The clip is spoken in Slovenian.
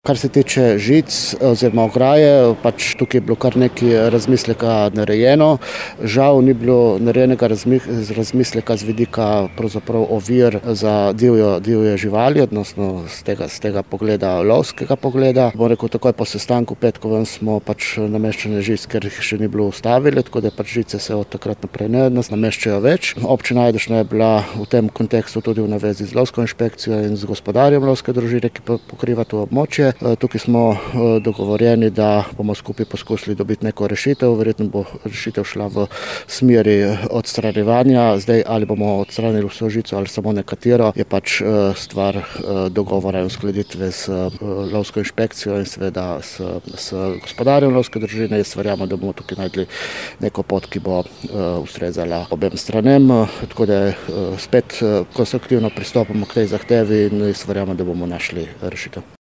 Kar se tiče žic oziroma ograje, pač tukaj je bilo kar nekaj razmisleka narejeno. Žal ni bilo narejenega razmisleka z vidika pravzaprav ovir za divje živali, odnosno z tega pogleda, lovskega pogleda. Bom rekel, takoj po sestanku petkovem smo pač nameščanje žic, ker jih še ni bilo ustavili, tako da pač žice se od takrat naprej ne nameščajo več. Občina Ajdovščina je bila v tem kontekstu tudi v navezi z lovsko inšpekcijo in z gospodarjem lovske družine, ki pokriva to območje. Tukaj smo dogovorjeni, da bomo skupaj poskusili dobiti neko rešitev. Verjetno bo rešitev šla v smeri odstranjevanja. Zdaj, ali bomo odstranili vso žico ali samo nekatero, je pač stvar dogovora in uskladitve z lovsko inšpekcijo in seveda s gospodarjem lovske družine. Jaz verjamem, da bomo tukaj najdli neko pot, ki bo ustrezala obem stranem. Tako da spet konstruktivno pristopamo k tej zahtevi in jaz verjamem, da bomo našli rešitev.